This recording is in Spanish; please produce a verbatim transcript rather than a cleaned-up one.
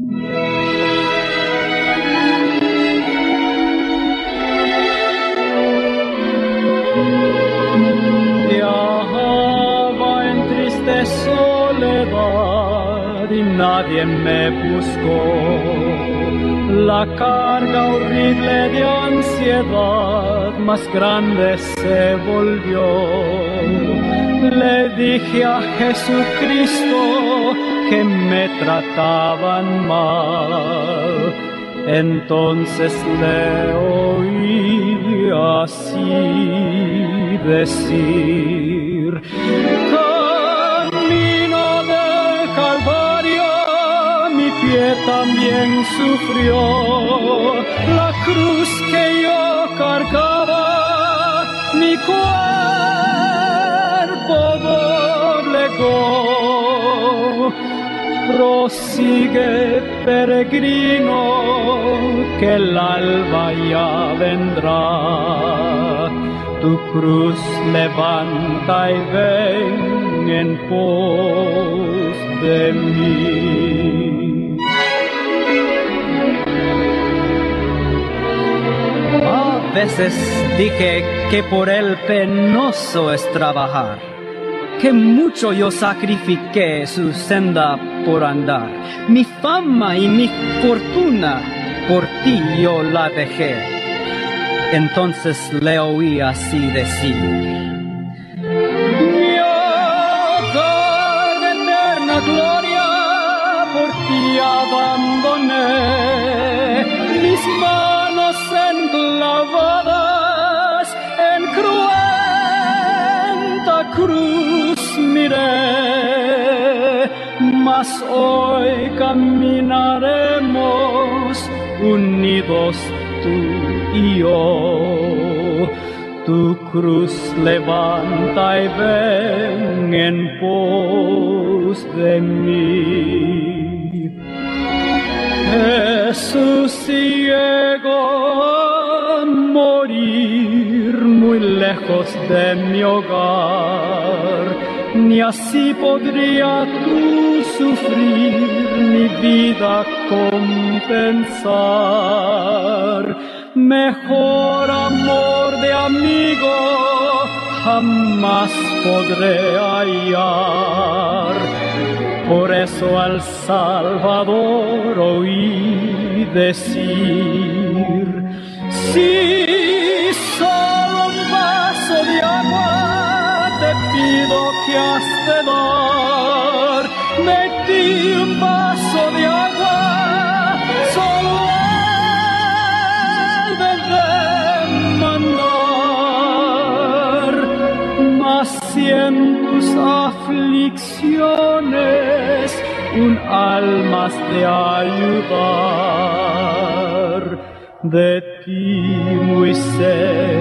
Viajaba en triste soledad y nadie me buscó. La carga horrible de ansiedad más grande se volvió. Le dije a Jesucristo que me trataban mal. Entonces le oí así decir: camino del Calvario, mi pie también sufrió. La cruz que yo cargaba, mi cuerpo doblegó. Prosigue, peregrino, que el alba ya vendrá. Tu cruz levanta y ven en pos de mí. A veces dije que por él penoso es trabajar, que mucho yo sacrifiqué su senda por andar. Mi fama y mi fortuna por ti yo la dejé. Entonces le oí así decir: mi hogar de eterna gloria por ti abandoné, mis manos enclavadas en cruenta cruz miré. Mas hoy caminaremos unidos tú y yo. Tu cruz levanta y ven en pos de mí. Jesús llegó a morir muy lejos de mi hogar. Ni así podría tú sufrir mi vida compensar. Mejor amor de amigo jamás podré hallar. Por eso al Salvador oí decir: si solo un vaso de agua te pido que has de dar, de ti un vaso de agua, solo él debe mandar. Mas si en tus aflicciones un alma has de ayudar, de ti muy cerca